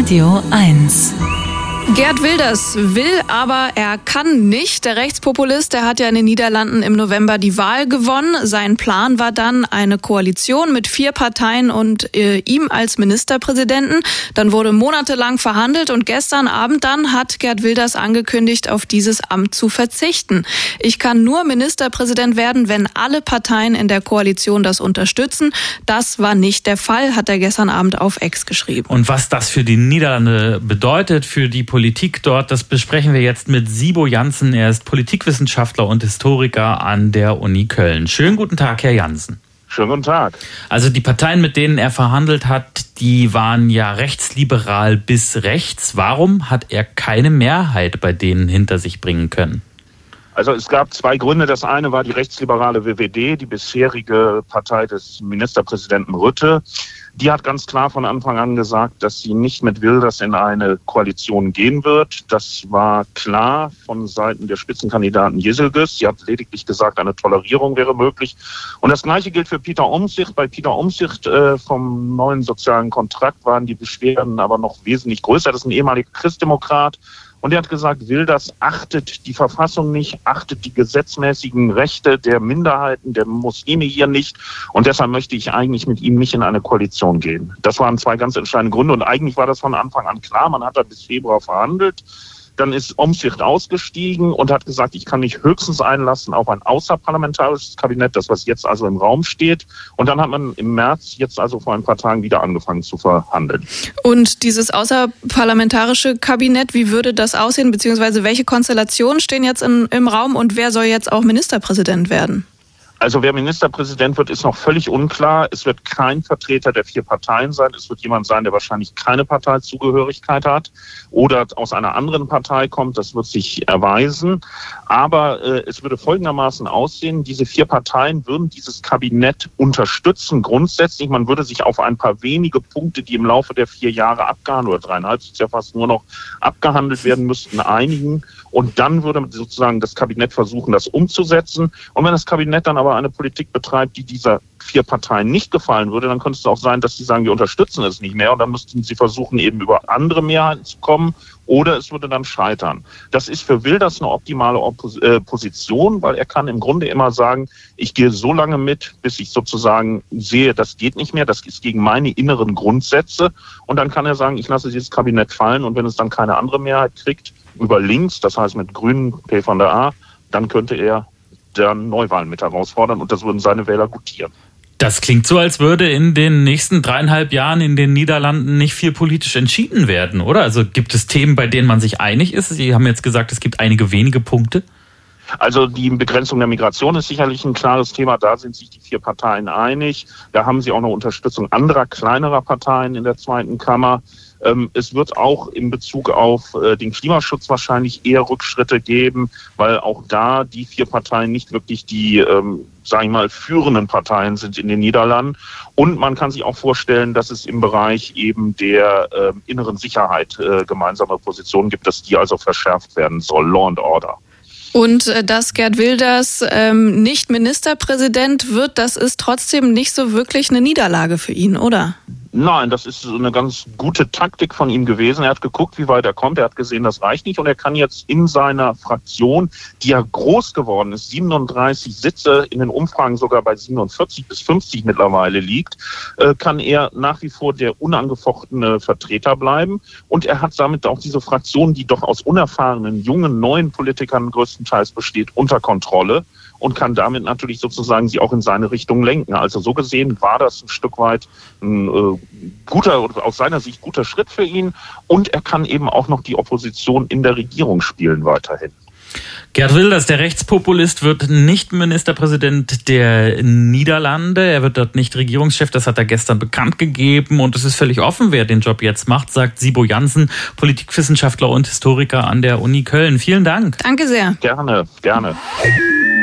Radio 1. Geert Wilders will, aber er kann nicht. Der Rechtspopulist, der hat ja in den Niederlanden im November die Wahl gewonnen. Sein Plan war dann eine Koalition mit 4 Parteien und ihm als Ministerpräsidenten. Dann wurde monatelang verhandelt und gestern Abend dann hat Geert Wilders angekündigt, auf dieses Amt zu verzichten. Ich kann nur Ministerpräsident werden, wenn alle Parteien in der Koalition das unterstützen. Das war nicht der Fall, hat er gestern Abend auf X geschrieben. Und was das für die Niederlande bedeutet, für die Politik dort, das besprechen wir jetzt mit Sibo Jansen. Er ist Politikwissenschaftler und Historiker an der Uni Köln. Schönen guten Tag, Herr Jansen. Schönen guten Tag. Also die Parteien, mit denen er verhandelt hat, die waren ja rechtsliberal bis rechts. Warum hat er keine Mehrheit bei denen hinter sich bringen können? Also es gab 2 Gründe. Das eine war die rechtsliberale WWD, die bisherige Partei des Ministerpräsidenten Rutte. Die hat ganz klar von Anfang an gesagt, dass sie nicht mit Wilders in eine Koalition gehen wird. Das war klar von Seiten der Spitzenkandidaten Jezelgus. Sie hat lediglich gesagt, eine Tolerierung wäre möglich. Und das Gleiche gilt für Pieter Omtzigt. Bei Pieter Omtzigt vom neuen sozialen Kontrakt waren die Beschwerden aber noch wesentlich größer. Das ist ein ehemaliger Christdemokrat. Und er hat gesagt, Wilders achtet die Verfassung nicht, achtet die gesetzmäßigen Rechte der Minderheiten, der Muslime hier nicht. Und deshalb möchte ich eigentlich mit ihm nicht in eine Koalition gehen. Das waren 2 ganz entscheidende Gründe. Und eigentlich war das von Anfang an klar. Man hat da bis Februar verhandelt. Dann ist Omtzigt ausgestiegen und hat gesagt, ich kann mich höchstens einlassen auf ein außerparlamentarisches Kabinett, das was jetzt also im Raum steht. Und dann hat man im März, jetzt also vor ein paar Tagen, wieder angefangen zu verhandeln. Und dieses außerparlamentarische Kabinett, wie würde das aussehen, beziehungsweise welche Konstellationen stehen jetzt im Raum und wer soll jetzt auch Ministerpräsident werden? Also wer Ministerpräsident wird, ist noch völlig unklar. Es wird kein Vertreter der 4 Parteien sein. Es wird jemand sein, der wahrscheinlich keine Parteizugehörigkeit hat oder aus einer anderen Partei kommt. Das wird sich erweisen. Aber es würde folgendermaßen aussehen. Diese 4 Parteien würden dieses Kabinett unterstützen. Grundsätzlich, man würde sich auf ein paar wenige Punkte, die im Laufe der 4 Jahre abgehandelt, oder 3,5 ist ja fast nur noch abgehandelt werden müssten, einigen. Und dann würde sozusagen das Kabinett versuchen, das umzusetzen. Und wenn das Kabinett dann aber eine Politik betreibt, die dieser 4 Parteien nicht gefallen würde, dann könnte es auch sein, dass sie sagen, wir unterstützen es nicht mehr. Und dann müssten sie versuchen, eben über andere Mehrheiten zu kommen. Oder es würde dann scheitern. Das ist für Wilders eine optimale Position, weil er kann im Grunde immer sagen, ich gehe so lange mit, bis ich sozusagen sehe, das geht nicht mehr, das ist gegen meine inneren Grundsätze. Und dann kann er sagen, ich lasse dieses Kabinett fallen. Und wenn es dann keine andere Mehrheit kriegt, über links, das heißt mit Grünen, P von der A, dann könnte er dann Neuwahlen mit herausfordern und das würden seine Wähler gutieren. Das klingt so, als würde in den nächsten 3,5 Jahren in den Niederlanden nicht viel politisch entschieden werden, oder? Also gibt es Themen, bei denen man sich einig ist? Sie haben jetzt gesagt, es gibt einige wenige Punkte. Also die Begrenzung der Migration ist sicherlich ein klares Thema. Da sind sich die 4 Parteien einig. Da haben sie auch noch Unterstützung anderer, kleinerer Parteien in der 2. Kammer. Es wird auch in Bezug auf den Klimaschutz wahrscheinlich eher Rückschritte geben, weil auch da die 4 Parteien nicht wirklich die, sage ich mal, führenden Parteien sind in den Niederlanden. Und man kann sich auch vorstellen, dass es im Bereich eben der inneren Sicherheit gemeinsame Positionen gibt, dass die also verschärft werden soll, Law and Order. Und dass Geert Wilders nicht Ministerpräsident wird, das ist trotzdem nicht so wirklich eine Niederlage für ihn, oder? Nein, das ist eine ganz gute Taktik von ihm gewesen. Er hat geguckt, wie weit er kommt. Er hat gesehen, das reicht nicht. Und er kann jetzt in seiner Fraktion, die ja groß geworden ist, 37 Sitze, in den Umfragen sogar bei 47 bis 50 mittlerweile liegt, kann er nach wie vor der unangefochtene Vertreter bleiben. Und er hat damit auch diese Fraktion, die doch aus unerfahrenen, jungen, neuen Politikern größtenteils besteht, unter Kontrolle. Und kann damit natürlich sozusagen sie auch in seine Richtung lenken. Also so gesehen war das ein Stück weit ein guter, aus seiner Sicht guter Schritt für ihn. Und er kann eben auch noch die Opposition in der Regierung spielen weiterhin. Geert Wilders, der Rechtspopulist, wird nicht Ministerpräsident der Niederlande. Er wird dort nicht Regierungschef. Das hat er gestern bekannt gegeben. Und es ist völlig offen, wer den Job jetzt macht, sagt Sibo Jansen, Politikwissenschaftler und Historiker an der Uni Köln. Vielen Dank. Danke sehr. Gerne, gerne.